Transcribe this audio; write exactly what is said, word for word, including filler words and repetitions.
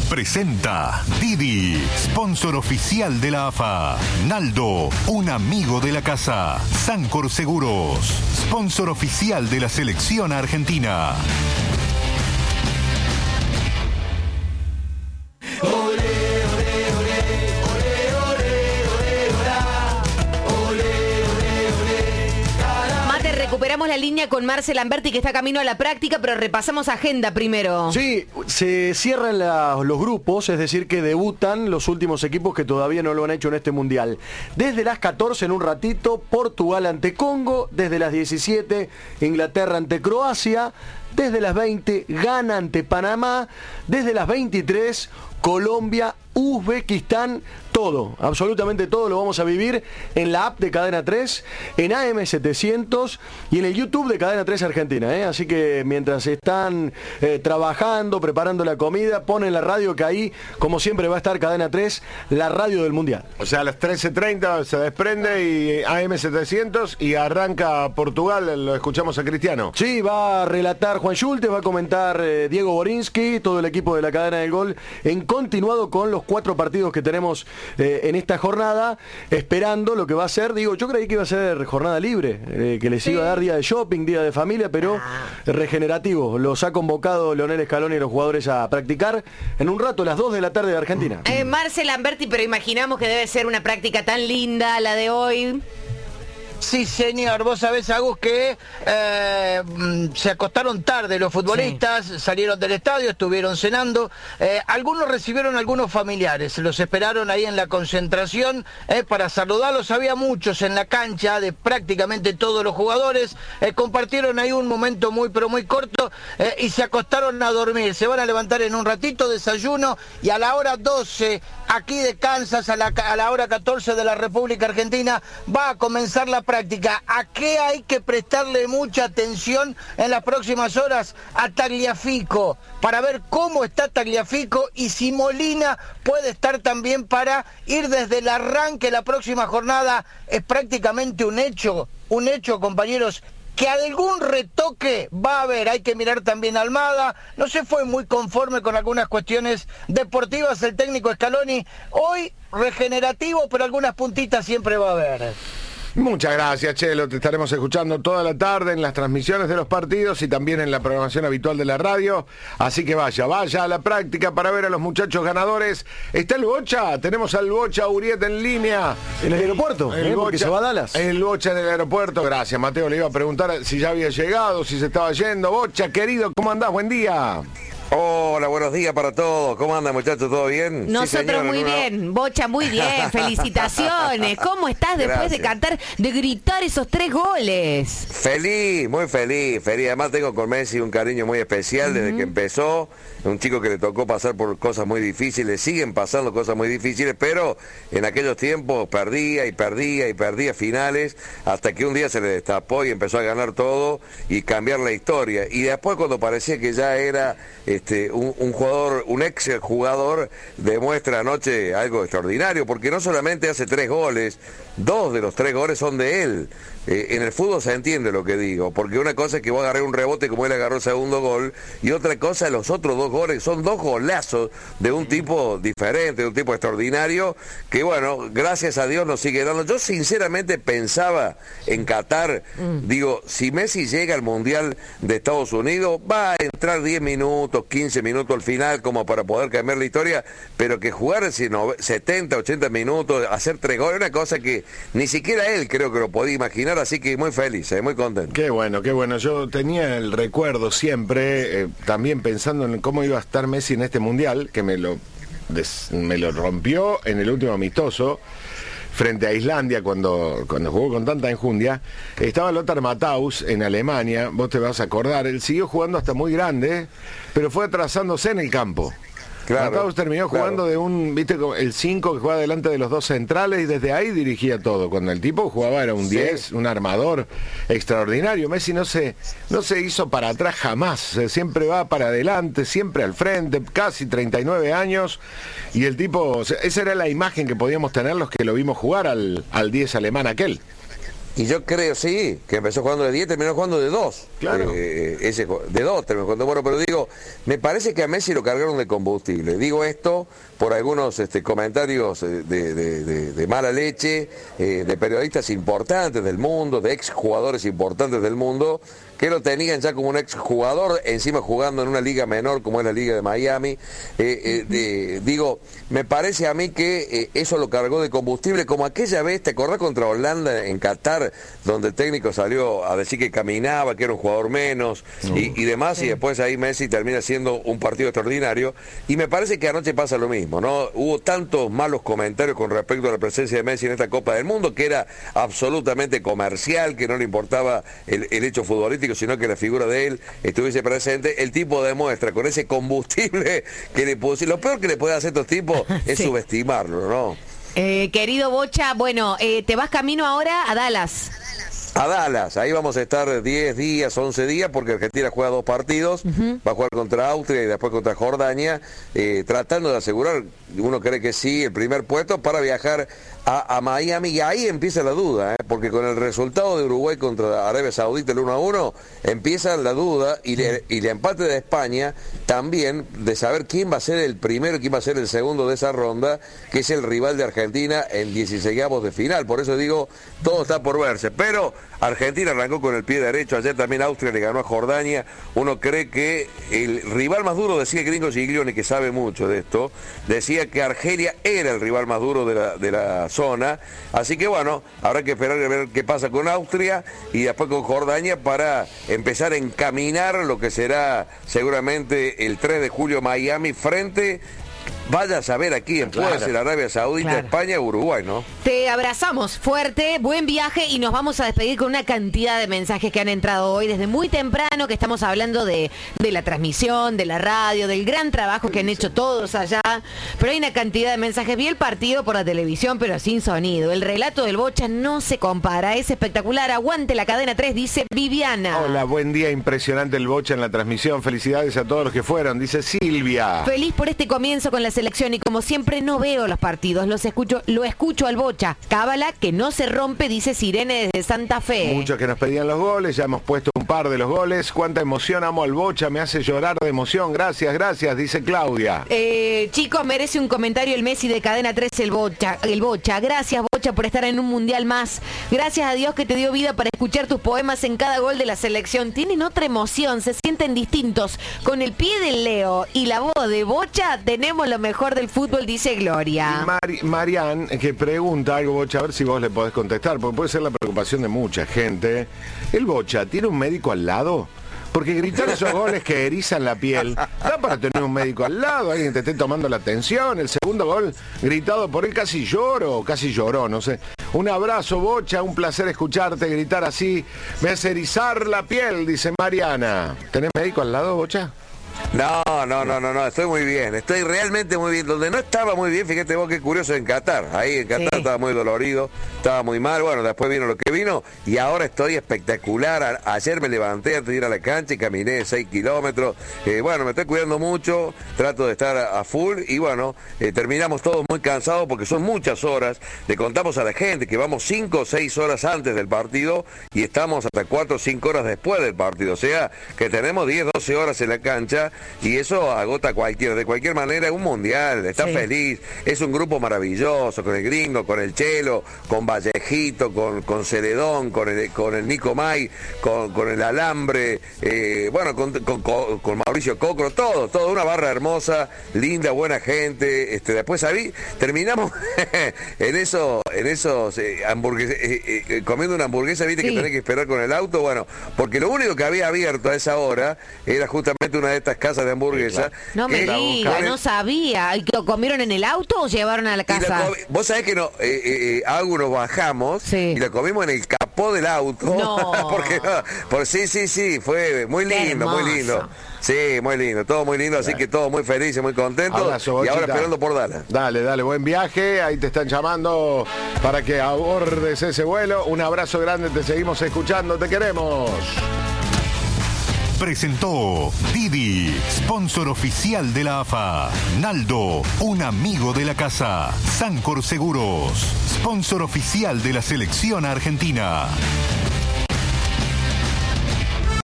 presenta Didi, sponsor oficial de la A F A. Naldo, un amigo de la casa. Sancor Seguros, sponsor oficial de la selección argentina. Recuperamos la línea con Marce Lamberti, que está camino a la práctica, pero repasamos agenda primero. Sí, se cierran la, los grupos, es decir, que debutan los últimos equipos que todavía no lo han hecho en este Mundial. Desde las catorce, en un ratito, Portugal ante Congo. Desde las diecisiete, Inglaterra ante Croacia. Desde las veinte, Ghana ante Panamá. Desde las veintitrés, Colombia, Uzbekistán. Todo, absolutamente todo lo vamos a vivir en la app de Cadena tres, en A M setecientos y en el YouTube de Cadena tres Argentina, ¿eh? Así que mientras están eh, trabajando, preparando la comida, ponen la radio, que ahí, como siempre, va a estar Cadena tres, la radio del Mundial. O sea, a las trece treinta se desprende y A M setecientos y arranca Portugal. Lo escuchamos a Cristiano. Sí, va a relatar Juan Schulte, va a comentar eh, Diego Borinsky, todo el equipo de la Cadena del Gol, en continuado con los cuatro partidos que tenemos Eh, en esta jornada, esperando lo que va a ser. Digo, yo creí que iba a ser jornada libre, eh, que les sí. iba a dar día de shopping, día de familia, pero ah. regenerativo. Los ha convocado Leonel Scaloni y los jugadores a practicar en un rato, a las dos de la tarde de Argentina. eh, Marce Lamberti, pero imaginamos que debe ser una práctica tan linda la de hoy. Sí, señor, vos sabés, Agus, que eh, se acostaron tarde los futbolistas, sí. salieron del estadio, estuvieron cenando, eh, algunos recibieron algunos familiares, los esperaron ahí en la concentración eh, para saludarlos. Había muchos en la cancha, de prácticamente todos los jugadores, eh, compartieron ahí un momento muy pero muy corto eh, y se acostaron a dormir. Se van a levantar en un ratito, desayuno, y a la hora doce aquí de Kansas, a la, a la hora catorce de la República Argentina, va a comenzar la práctica. ¿A qué hay que prestarle mucha atención en las próximas horas? A Tagliafico, para ver cómo está Tagliafico y si Molina puede estar también para ir desde el arranque. La próxima jornada es prácticamente un hecho, un hecho, compañeros, que algún retoque va a haber. Hay que mirar también a Almada, no se fue muy conforme con algunas cuestiones deportivas el técnico Scaloni. Hoy regenerativo, pero algunas puntitas siempre va a haber. Muchas gracias, Chelo. Te estaremos escuchando toda la tarde en las transmisiones de los partidos y también en la programación habitual de la radio. Así que vaya, vaya a la práctica para ver a los muchachos ganadores. ¿Está el Bocha? Tenemos al Bocha Urieta en línea. ¿En el aeropuerto? El ¿eh? Bocha, Porque se va a Dallas. El Bocha en el aeropuerto. Gracias, Mateo. Le iba a preguntar si ya había llegado, si se estaba yendo. Bocha, querido, ¿cómo andás? Buen día. Hola, buenos días para todos. ¿Cómo andan, muchachos? ¿Todo bien? Nosotros sí, señor, muy una... bien. Bocha, muy bien. Felicitaciones. ¿Cómo estás después Gracias. de cantar, de gritar esos tres goles? Feliz, muy feliz, feliz. Además tengo con Messi un cariño muy especial desde uh-huh. que empezó. Un chico que le tocó pasar por cosas muy difíciles. Siguen pasando cosas muy difíciles, pero en aquellos tiempos perdía y perdía y perdía finales, hasta que un día se le destapó y empezó a ganar todo y cambiar la historia. Y después, cuando parecía que ya era este, un, un jugador, un ex jugador, demuestra anoche algo extraordinario, porque no solamente hace tres goles, dos de los tres goles son de él. Eh, en el fútbol se entiende lo que digo, porque una cosa es que vos agarré un rebote como él agarró el segundo gol, y otra cosa, los otros dos goles son dos golazos de un tipo diferente, de un tipo extraordinario, que bueno, gracias a Dios nos sigue dando. Yo sinceramente pensaba en Qatar, mm. digo, si Messi llega al Mundial de Estados Unidos, va a entrar diez minutos, quince minutos al final, como para poder cambiar la historia, pero que jugar setenta, ochenta minutos, hacer tres goles, una cosa que ni siquiera él creo que lo podía imaginar. Así que muy feliz, eh, muy contento. Qué bueno, qué bueno. Yo tenía el recuerdo siempre, eh, también pensando en cómo iba a estar Messi en este Mundial, que me lo, des, me lo rompió en el último amistoso, frente a Islandia, cuando, cuando jugó con tanta enjundia. Estaba Lothar Matthaus en Alemania, vos te vas a acordar, él siguió jugando hasta muy grande, pero fue atrasándose en el campo. Claro, Matthaus terminó jugando claro. de un, viste, el cinco que jugaba delante de los dos centrales, y desde ahí dirigía todo. Cuando el tipo jugaba era un diez, sí. un armador extraordinario. Messi no se, no se hizo para atrás jamás, siempre va para adelante, siempre al frente, casi treinta y nueve años, y el tipo, o sea, esa era la imagen que podíamos tener los que lo vimos jugar al, al diez alemán aquel. Y yo creo, sí, que empezó jugando de diez, terminó jugando de dos. Claro. Eh, ese, de dos terminó jugando. Bueno, pero digo, me parece que a Messi lo cargaron de combustible. Digo esto por algunos este, comentarios de, de, de, de mala leche, eh, de periodistas importantes del mundo, de exjugadores importantes del mundo, que lo tenían ya como un exjugador, encima jugando en una liga menor como es la Liga de Miami. Eh, eh, de, digo, me parece a mí que eh, eso lo cargó de combustible, como aquella vez, ¿te acordás contra Holanda en Qatar, donde el técnico salió a decir que caminaba, que era un jugador menos no. y, y demás, sí. Y después ahí Messi termina siendo un partido extraordinario? Y me parece que anoche pasa lo mismo, ¿no? Hubo tantos malos comentarios con respecto a la presencia de Messi en esta Copa del Mundo, que era absolutamente comercial, que no le importaba el, el hecho futbolístico, sino que la figura de él estuviese presente. El tipo demuestra con ese combustible que le puso. Lo peor que le puede hacer a estos tipos es sí. subestimarlo, ¿no? Eh, querido Bocha, bueno, eh, te vas camino ahora a Dallas. A Dallas, ahí vamos a estar diez días, once días, porque Argentina juega dos partidos, uh-huh. va a jugar contra Austria y después contra Jordania, eh, tratando de asegurar, uno cree que sí, el primer puesto para viajar a, a Miami, y ahí empieza la duda, ¿eh? Porque con el resultado de Uruguay contra Arabia Saudita, el uno a uno, empieza la duda, y, le, y el empate de España también, de saber quién va a ser el primero y quién va a ser el segundo de esa ronda, que es el rival de Argentina en dieciseisavos de final. Por eso digo, todo está por verse, pero Argentina arrancó con el pie derecho, ayer también Austria le ganó a Jordania. Uno cree que el rival más duro, decía el gringo Giglioni, que sabe mucho de esto, decía que Argelia era el rival más duro de la, de la zona, así que bueno, habrá que esperar a ver qué pasa con Austria y después con Jordania para empezar a encaminar lo que será seguramente el tres de julio Miami frente... Vaya a saber aquí en claro. puede ser Arabia Saudita, claro. España, Uruguay, ¿no? Te abrazamos fuerte, buen viaje y nos vamos a despedir con una cantidad de mensajes que han entrado hoy desde muy temprano, que estamos hablando de, de la transmisión, de la radio, del gran trabajo que han hecho todos allá, pero hay una cantidad de mensajes. Vi el partido por la televisión, pero sin sonido. El relato del Bocha no se compara, es espectacular. Aguante la cadena tres, dice Viviana. Hola, buen día, impresionante el Bocha en la transmisión. Felicidades a todos los que fueron, dice Silvia. Feliz por este comienzo con la selección y como siempre no veo los partidos, los escucho, lo escucho al Bocha. Cábala que no se rompe, dice Sirene desde Santa Fe. Muchos que nos pedían los goles, ya hemos puesto un par de los goles. Cuánta emoción, amo al Bocha, me hace llorar de emoción. Gracias, gracias, dice Claudia. Eh, chicos, merece un comentario el Messi de Cadena tres, el Bocha, el Bocha. Gracias, Bocha, por estar en un mundial más. Gracias a Dios que te dio vida para escuchar tus poemas en cada gol de la selección. Tienen otra emoción, se sienten distintos. Con el pie del Leo y la voz de Bocha tenemos lo mejor del fútbol, dice Gloria. Mari, Marian, que pregunta algo, Bocha, a ver si vos le podés contestar, porque puede ser la preocupación de mucha gente. ¿El Bocha tiene un médico al lado? Porque gritar esos goles que erizan la piel, da para tener un médico al lado, alguien te esté tomando la atención. El segundo gol gritado por él, casi lloro, casi lloró, no sé. Un abrazo, Bocha, un placer escucharte gritar así. Me hace erizar la piel, dice Mariana. ¿Tenés médico al lado, Bocha? No, no, no, no, no, estoy muy bien, estoy realmente muy bien. Donde no estaba muy bien, fíjate vos qué curioso, en Qatar. Ahí en Qatar sí. Estaba muy dolorido, estaba muy mal, bueno, después vino lo que vino y ahora estoy espectacular. A ayer me levanté antes de ir a la cancha y caminé seis kilómetros. Eh, bueno, me estoy cuidando mucho, trato de estar a, a full y bueno, eh, terminamos todos muy cansados porque son muchas horas. Le contamos a la gente que vamos cinco o seis horas antes del partido y estamos hasta cuatro o cinco horas después del partido. O sea, que tenemos diez, doce horas en la cancha. Y eso agota a cualquiera. De cualquier manera, es un mundial, está sí. feliz. Es un grupo maravilloso, con el Gringo, con el Chelo, con Vallejito, con, con Celedón, con el, con el Nico May, con, con el Alambre, eh, bueno, con, con, con, con Mauricio Cocro, todo, todo, una barra hermosa, linda, buena gente. Este, después ahí terminamos en eso, en esos eh, hamburgueses, eh, eh, comiendo una hamburguesa, viste sí. que tenés que esperar con el auto, bueno, porque lo único que había abierto a esa hora era justamente una de estas casas de hamburguesa. No me diga, no sabía. ¿Y lo comieron en el auto o llevaron a la casa? Vos sabés que no, eh, eh, algo nos bajamos sí. y lo comimos en el capó del auto. No. porque no, por, sí, sí, sí, fue muy lindo, muy lindo. Sí, muy lindo, todo muy lindo, así que todos muy felices, muy contentos. Abrazo, y ahora esperando por Dallas. Dale, dale, buen viaje. Ahí te están llamando para que abordes ese vuelo. Un abrazo grande, te seguimos escuchando, te queremos. presentó Didi, sponsor oficial de la A F A. Naldo, un amigo de la casa. Sancor Seguros, sponsor oficial de la selección argentina.